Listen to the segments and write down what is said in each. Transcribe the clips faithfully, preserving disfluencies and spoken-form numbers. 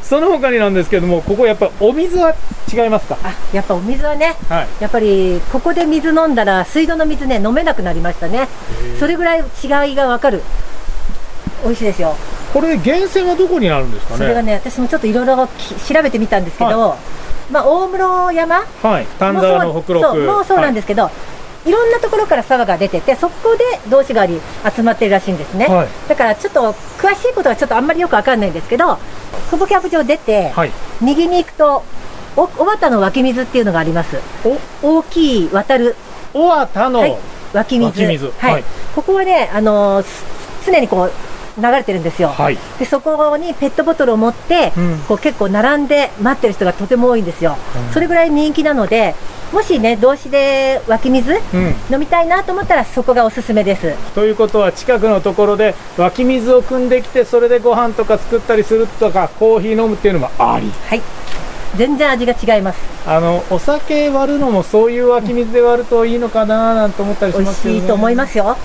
その他になんですけども、ここやっぱお水は違いますか？ あ、やっぱお水はね、 はい、 やっぱりここで水飲んだら水道の水ね飲めなくなりましたね。それぐらい違いがわかる。美味しいですよ。 これ源泉はどこになるんですかね？ それがね、私もちょっといろいろ調べてみたんですけど、はい、まあ大室山、 はい、丹沢の北陸もうそうなんですけど、はい、いろんなところから沢が出てて、そこで道志川に集まってるらしいんですね、はい、だからちょっと詳しいことはちょっとあんまりよくわかんないんですけど、久保キャンプ場出て、はい、右に行くとお小畑の湧き水っていうのがあります。お大きい渡る小畑の、はい、 湧き水、 湧き水、 はいはい、ここはね、あのー、常にこう流れてるんですよ、はい、でそこにペットボトルを持って、うん、こう結構並んで待ってる人がとても多いんですよ、うん、それぐらい人気なので、もしね道志で湧き水、うん、飲みたいなと思ったらそこがおすすめです。 ということは近くのところで湧き水を汲んできて、それでご飯とか作ったりするとかコーヒー飲むっていうのもあり。 はい、全然味が違います。 あのお酒割るのもそういう湧き水で割るといいのかななんて思ったりしますけどね。 美味しいと思いますよ。はい、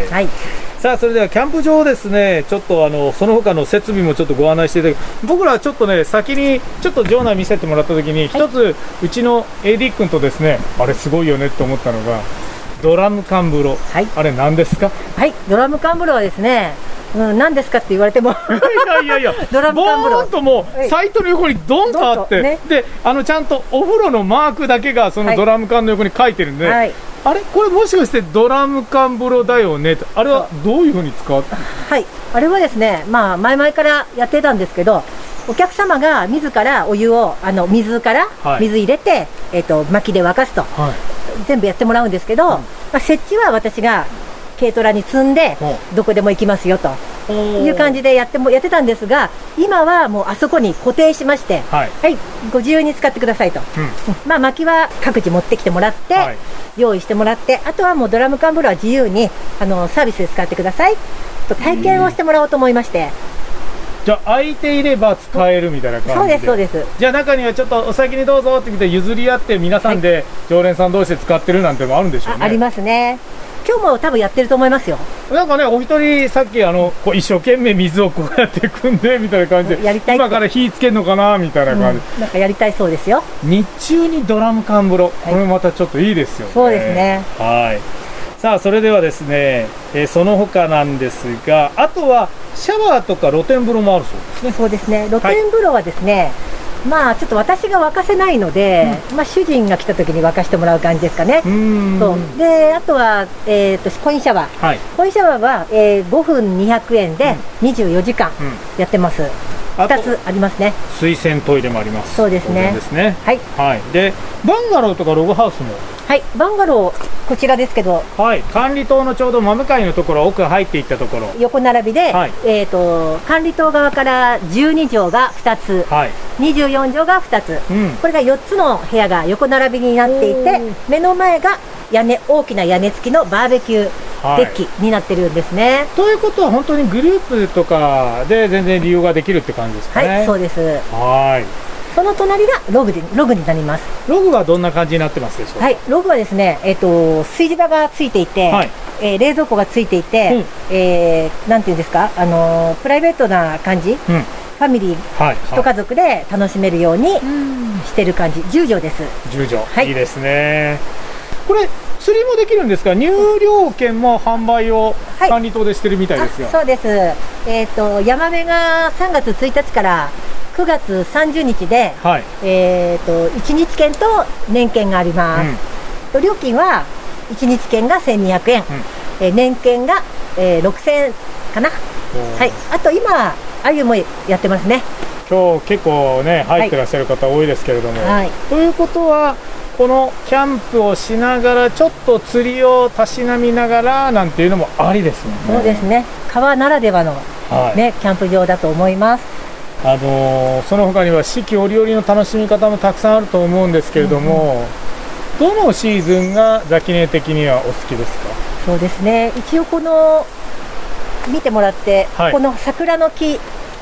はい、さあそれではキャンプ場ですね、ちょっとあのその他の設備もちょっとご案内していただき、僕らはちょっとね先にちょっと場内見せてもらった時に一、はい、つうちの エーディー 君とですね、あれすごいよねって思ったのがドラム缶風呂、はい、あれ何ですか？ はい、ドラム缶風呂はですね、うん、何ですかって言われてもいやいやいやドラム缶風呂ボーンともうサイトの横にドンとあって、ね、であのちゃんとお風呂のマークだけがそのドラム缶の横に書いてるんで、はい、あれこれもしかしてドラム缶風呂だよねと、あれはどういうふうに使う？ はい、あれはですね、まあ前々からやってたんですけど、お客様が自らお湯をあの水から水入れて、はい、えーと薪で沸かすと、はい、全部やってもらうんですけど、うん、まあ、設置は私が軽トラに積んでどこでも行きますよという感じでやってもやってたんですが、今はもうあそこに固定しまして、はい、はい、ご自由に使ってくださいと、うん、まあ薪は各自持ってきてもらって、はい、用意してもらって、あとはもうドラム缶風呂は自由にあのサービスで使ってくださいと体験をしてもらおうと思いまして。 じゃあ空いていれば使えるみたいな感じで。 そうですそうです。 じゃあ中にはちょっとお先にどうぞって来て譲り合って皆さんで常連さん同士で使ってるなんてのもあるんでしょうね。 あ, ありますね。今日も多分やってると思いますよ。 なんかね、お一人さっきあのこう一生懸命水をこうやって汲んでみたいな感じで、やりたい今から火つけるのかなみたいな感じ、 うん、なんかやりたいそうですよ。 日中にドラム缶風呂、はい、これまたちょっといいですよね。 そうですね。 はい。さあそれではですね、えー、その他なんですが、あとはシャワーとか露天風呂もあるそうですね。 そうですね、露天風呂はですね、はい、まあちょっと私が沸かせないので、うん、まあ主人が来た時に沸かしてもらう感じですかね。うーん、そうで、あとは、えー、とコインシャワー、はい、コインシャワーは、えー、ごふんにひゃくえんでにじゅうよじかんやってます、うん、ふたつありますね。 水洗トイレもあります。 そうですね。 ですね。 はい、 はい、でバンガローとかログハウスも。 はい、バンガローこちらですけど、 はい、管理棟のちょうど真向かいのところ、奥入っていったところ、 横並びで、はい、えー、と管理棟側からじゅうにじょうがふたつ、はい、にじゅうよんじょうがふたつ、うん、これがよっつの部屋が横並びになっていて、目の前が屋根大きな屋根付きのバーベキューデッキになってるんですね。はい、 ということは本当にグループとかで全然利用ができるって感じですかね。 はい、そうです。 はい、 その隣がログでログになります。 ログはどんな感じになってますでしょうか？ はい、ログはですね、えっ、ー、と炊事場がついていて、はい、えー、冷蔵庫がついていて、うん、えー、なんていうんですか、あのー、プライベートな感じ、うん、ファミリー、はい、一家族で楽しめるようにしてる感じ。じゅうじょうです。 じゅうじょう、はい、いいですね。これ釣りもできるんですか？入寮券も販売を管理棟でしてるみたいですよ。 はい、そうです。えっ、ー、とヤマメがさんがつついたちからくがつさんじゅうにちで、はい、えー、といちにち券と年券があります。うん、料金はいちにち券がせんにひゃくえん、うん、えー、年券が、えー、ろくせんえんかな。はい、あと今アユもやってますね。 今日結構ね入ってらっしゃる方多いですけれども、はい、ということはこのキャンプをしながらちょっと釣りをたしなみながらなんていうのもありですよね。 そうですね、川ならではの、ね、はい、キャンプ場だと思います。 あのー、その他には四季折々の楽しみ方もたくさんあると思うんですけれども、うん、どのシーズンがザキネ的にはお好きですか？ そうですね、一応この見てもらって、はい、この桜の木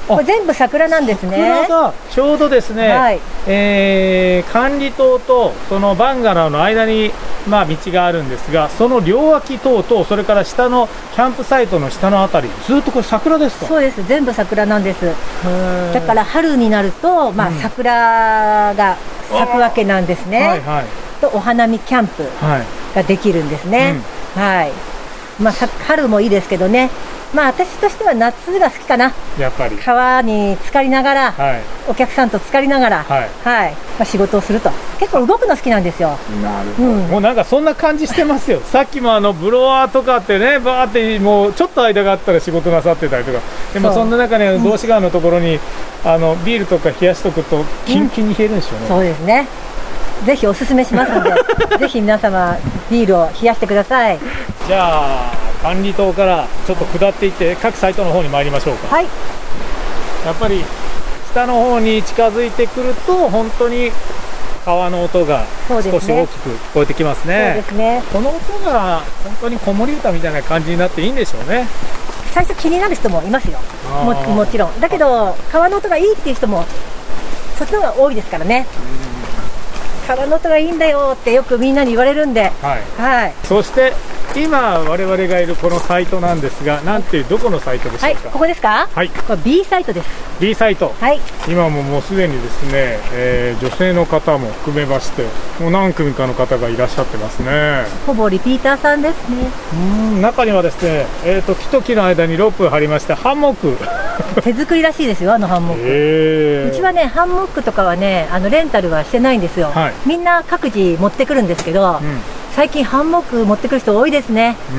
これ全部桜なんですね。 桜がちょうどですね、はい、えー、管理棟とそのバンガローの間に、まあ、道があるんですが、その両脇棟とそれから下のキャンプサイトの下のあたり、ずっとこれ桜ですか？ そうです、全部桜なんです。だから春になると、まあ、桜が咲くわけなんですね。はいはい、とお花見キャンプができるんですね。うん、はい。まあ、春もいいですけどね。まあ私としては夏が好きかな。やっぱり川に浸かりながら、はい、お客さんと浸かりながら、はいはい、まあ、仕事をすると。結構動くの好きなんですよ。 なるほど、うん、もうなんかそんな感じしてますよ。さっきもあのブロワーとかってね、バーってもうちょっと間があったら仕事なさってたりとか、でもそんな中ね、道志川のところにあのビールとか冷やしとくとキンキンに冷えるんですよね。うん、 そうですね。ぜひおすすめしますのでぜひ皆様ビールを冷やしてください。 じゃあ管理棟からちょっと下っていって各サイトの方に参りましょうか。はい。やっぱり下の方に近づいてくると本当に川の音が少し大きく聞こえてきますね。そうですね。この音が本当に子守歌みたいな感じになっていいんでしょうね。 最初気になる人もいますよ。も, もちろんだけど川の音がいいっていう人もそっちの方が多いですからね。川の音がいいんだよってよくみんなに言われるんで、はいはい、そして今我々がいるこのサイトなんですが、なんていうどこのサイトでしょうか？はい、 ここですか？はい、これ B サイトです。 B サイト、はい、今ももうすでにですね、えー、女性の方も含めましてもう何組かの方がいらっしゃってますね。 ほぼリピーターさんですね。 うん、中にはですね、えーと、木と木の間にロープを張りましてハンモック手作りらしいですよ、あのハンモック。えー、うちはねハンモックとかはねあのレンタルはしてないんですよ。はい、みんな各自持ってくるんですけど、うん、最近ハンモック持ってくる人多いですね。 うん、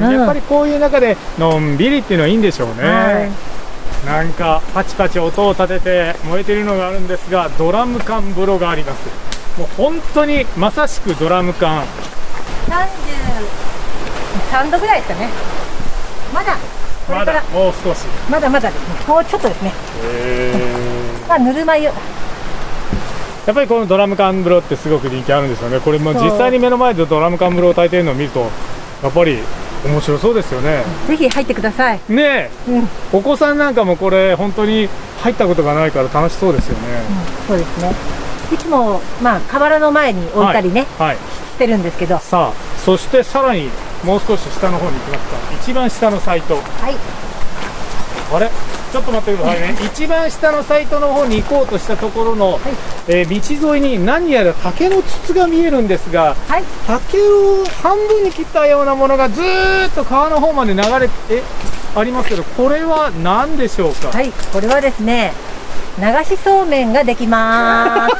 うん、やっぱりこういう中でのんびりっていうのはいいんでしょうね。はい、なんかパチパチ音を立てて燃えているのがあるんですが、ドラム缶風呂があります。もう本当にまさしくドラム缶。 さんじゅうさんどぐらいですかね。まだこれからまだもう少しまだまだですね。もうちょっとですね。へーまあぬるま湯。やっぱりこのドラム缶風呂ってすごく人気あるんですよね。これも実際に目の前でドラム缶風呂を焚いてるのを見るとやっぱり面白そうですよね。 ぜひ入ってくださいねえ、うん、お子さんなんかもこれ本当に入ったことがないから楽しそうですよね。 うん、そうですね。いつもまあ河原の前に置いたりね、はいはい、してるんですけど、 さあそしてさらにもう少し下の方に行きますか。一番下のサイト、はい、あれちょっと待ってくださいね一番下のサイトの方に行こうとしたところの、はい、えー、道沿いに何やら竹の筒が見えるんですが、はい、竹を半分に切ったようなものがずーっと川の方まで流れてありますけど、これは何でしょうか？ はい、これはですね流しそうめんができます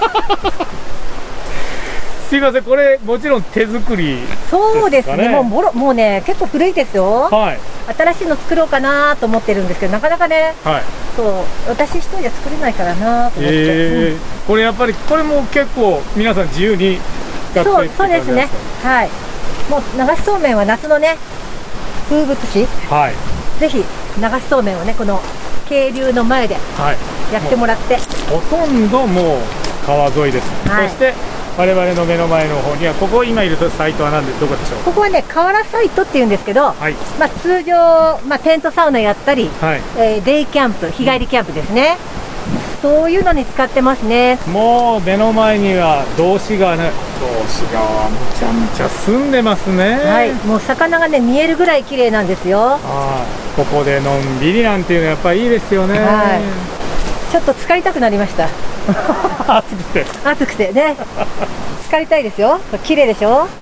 すいません、これもちろん手作りですかね？ そうですね、もうもろもうね結構古いですよ。はい、新しいの作ろうかなと思ってるんですけど、なかなかね、はい、そう私一人じゃ作れないからなと思って、えーうん、 これやっぱりこれも結構皆さん自由に使ってそうそうですね。はい、もう流しそうめんは夏のね風物詩、はい、ぜひ流しそうめんをねこの渓流の前でやってもらって、はい、 ほとんどもう川沿いです、はい、そして我々の目の前の方にはここ今いるサイトは何でどこでしょう？ ここはね河原サイトっていうんですけど、はい、まあ、通常、まあ、テントサウナやったり、はい、えー、デイキャンプ日帰りキャンプですね、うん、そういうのに使ってますね。 もう目の前には道志川ね、道志川むちゃむちゃ澄んでますね。 はい、もう魚がね見えるぐらい綺麗なんですよ。 あ、ここでのんびりなんていうのはやっぱりいいですよね。はい、 ちょっと浸かりたくなりました暑くて暑くてね浸かりたいですよ。綺麗でしょ。